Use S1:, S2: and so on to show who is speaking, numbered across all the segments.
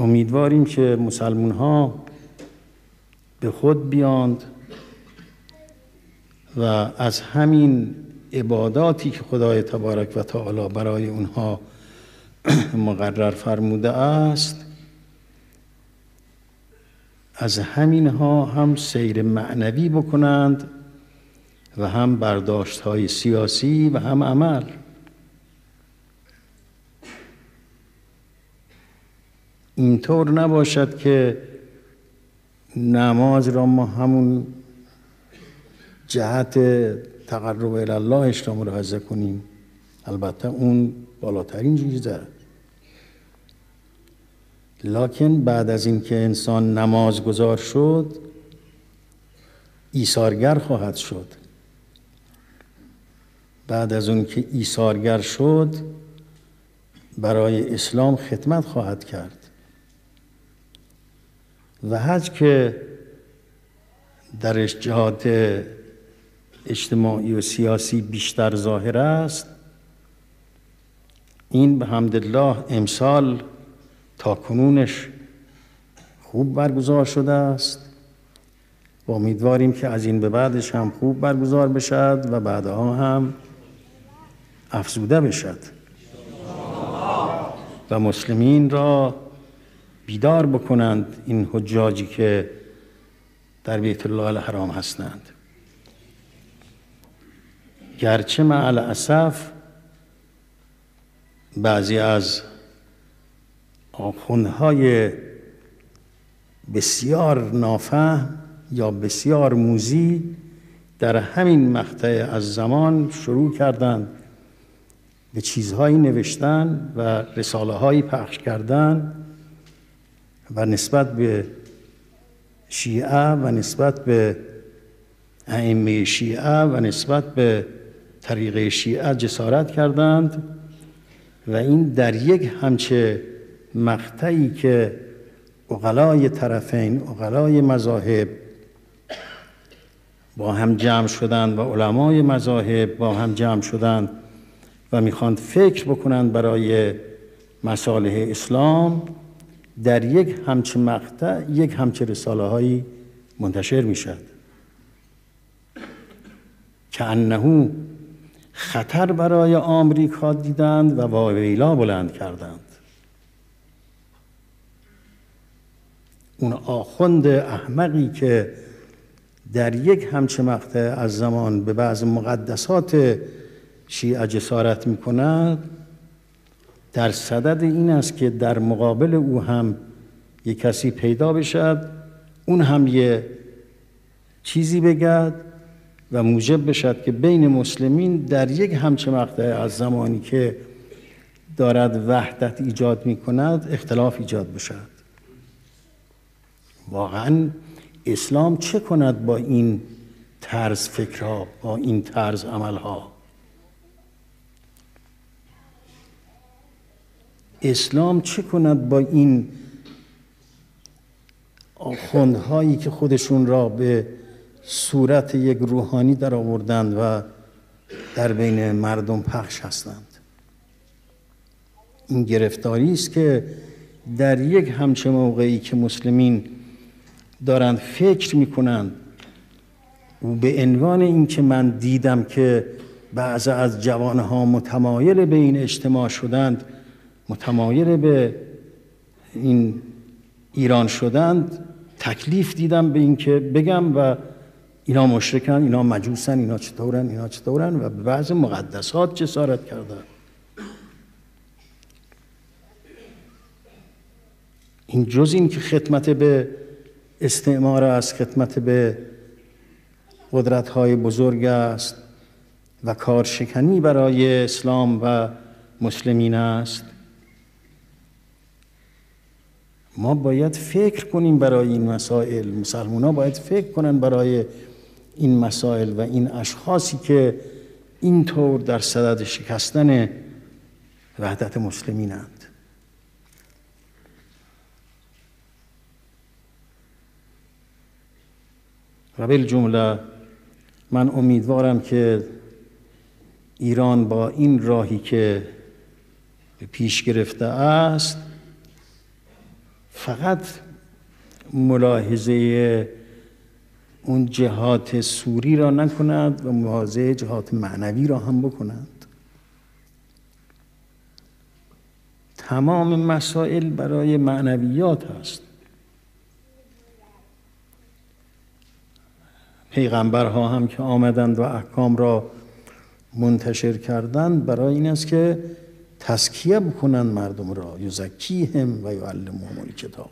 S1: امیدواریم که مسلمان ها به خود بیاند و از همین عباداتی که خدای تبارک و تعالی برای اونها مقرر فرموده است، از همینها هم سیر معنوی بکنند و هم برداشت‌های سیاسی و هم عمل. اینطور نباشد که نماز را ما همون جهت تقرب الی اللهش را ملاحظه کنیم. البته اون بالاترین چیزه، لکن بعد از این که انسان نمازگزار شد ایثارگر خواهد شد. بعد از اون که ایثارگر شد برای اسلام خدمت خواهد کرد. و حج که درش جهات اجتماعی و سیاسی بیشتر ظاهر است، این به حمدالله امسال تا کنونش خوب برگزار شده است و امیدواریم که از این به بعدش هم خوب برگزار بشد و بعدها هم افزوده بشد و مسلمین را بیدار بکنند این حجاجی که در بیت الله الحرام هستند. گرچه مع الاسف بعضی از آخوندهای بسیار نافهم یا بسیار موذی در همین مقطع از زمان شروع کردند به چیزهایی نوشتن و رساله هایی پخش کردن و نسبت به شیعه و نسبت به ائمه شیعه و نسبت به طریقه شیعه جسارت کردند و این در یک همچه مقطعی که عقلای طرفین، عقلای مذاهب با هم جمع شدند و علمای مذاهب با هم جمع شدند و میخواند فکر بکنند برای مصالح اسلام، در یک همچه مقطع یک همچه رساله هایی منتشر میشد که انه خطر برای آمریکا دیدند و واویلا بلند کردند. اون آخوند احمقی که در یک همچه مقطع از زمان به بعض مقدسات شیعه جسارت می کند، در صدد این است که در مقابل او هم یک کسی پیدا بشد، اون هم یه چیزی بگد و موجب بشد که بین مسلمین در یک همچه مقطع از زمانی که دارد وحدت ایجاد می کند اختلاف ایجاد بشد. واقعا اسلام چه کند با این طرز فکرها، با این طرز عملها؟ اسلام چه کند با این آخوندهایی که خودشون را به صورت یک روحانی در آوردند و در بین مردم پخش هستند؟ این گرفتاری است که در یک همچه موقعی که مسلمین دارند فکر میکنند و به عنوان این که من دیدم که بعضی از جوانها متمایل به این اجتماع شدند، متمایل به این ایران شدند، تکلیف دیدم به این که بگم و اینا مشرکن، اینا مجوسن، اینا چطورن و به بعض مقدسات جسارت کردن. این جز این که خدمت به استعمار است، خدمت به قدرت‌های بزرگ است و کارشکنی برای اسلام و مسلمین است. ما باید فکر کنیم برای این مسائل، مسلمان‌ها باید فکر کنن برای این مسائل و این اشخاصی که اینطور در صدد شکستن وحدت مسلمینند. و بالجمله من امیدوارم که ایران با این راهی که پیش گرفته است فقط ملاحظه اون جهات سوری را نکنند و ملاحظه جهات معنوی را هم بکنند. تمام مسائل برای معنویات هست. پیغمبرها هم که آمدند و احکام را منتشر کردند برای این است که تزکیه بکنند مردم را، یزکیهم و یعلمهم الکتاب.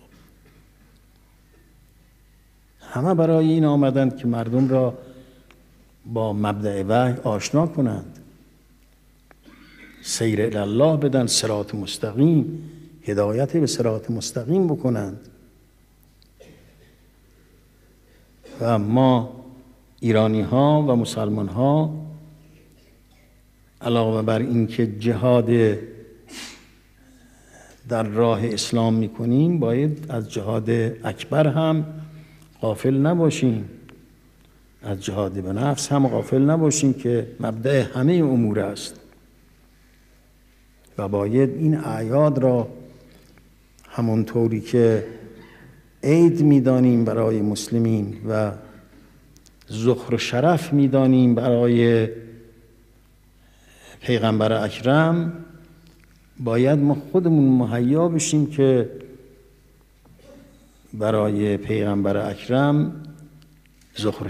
S1: همه برای این آمدند که مردم را با مبدأ وحی آشنا کنند، سیر الی الله بدن، صراط مستقیم، هدایت به صراط مستقیم بکنند. و ما ایرانی ها و مسلمان ها علاوه بر این که جهاد در راه اسلام میکنیم، باید از جهاد اکبر هم غافل نباشیم، از جهاد به نفس هم غافل نباشیم که مبدأ همه امور است و باید این اعیاد را همونطوری که عید میدانیم برای مسلمین و ذخر و شرف میدانیم برای پیغمبر اکرم، باید ما خودمون مهیا بشیم که برای پیغمبر اکرم ذخر